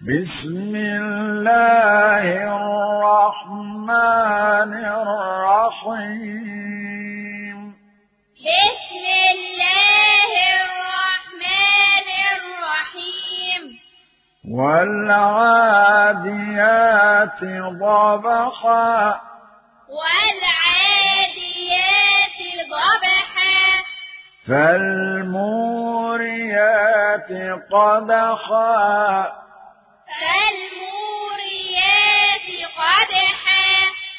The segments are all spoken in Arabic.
بسم الله الرحمن الرحيم بسم الله الرحمن الرحيم والعاديات ضبحا والعاديات ضبحا فالموريات قدحا فالموريات قدحا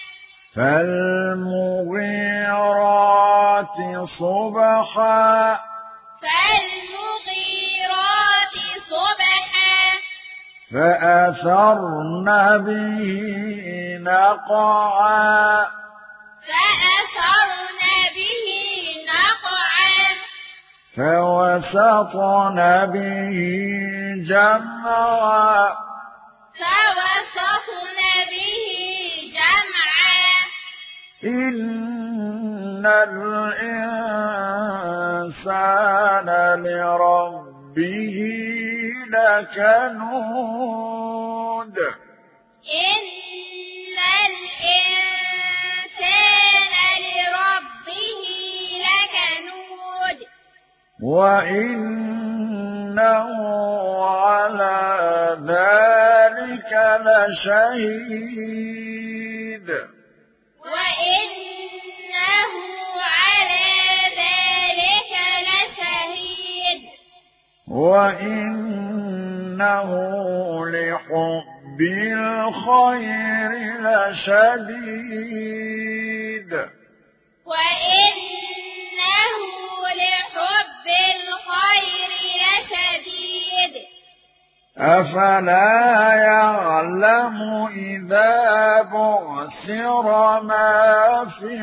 فالمغيرات صبحا فالمغيرات صبحا فأثرن به نقعا فأثرن به نقعا فوسطن به جمعا فوسطن به جمعا إن الإنسان لربه لكنود إن الإنسان لربه لكنود وإنه على ذلك لشهيد وإنه على ذلك لشهيد وإنه لحب الخير لشديد وإنه لحب الخير لشديد أفلا يعلم إذا بعثر ما في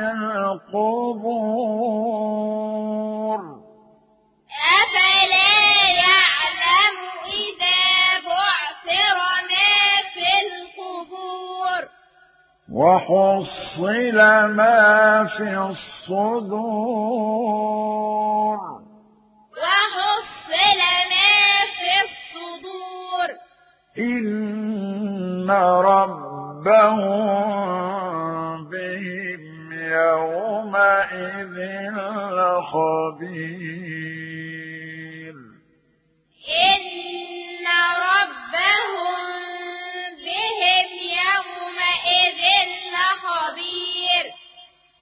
القبور أفلا يعلم إذا بعثر ما في القبور وحصل ما في الصدور وحصل ما في الصدور إن ربهم بهم يومئذ لخبير إن